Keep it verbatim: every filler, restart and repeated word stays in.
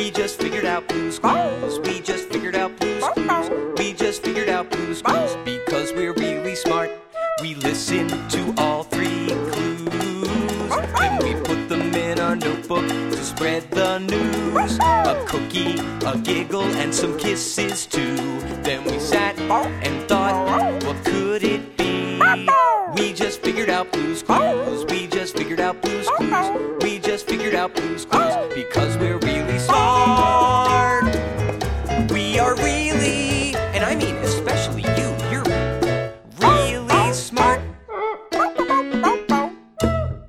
We just figured out Blue's Clues. We just figured out Blue's Clues. We just figured out Blue's Clues. Because we're really smart, we listen to all three clues. Then we put them in our notebook to spread the news. A cookie, a giggle, and some kisses too. Then we sat and thought, what could it be? We just figured out Blue's Clues. We just figured out Blue's Clues. We just figured out Blue's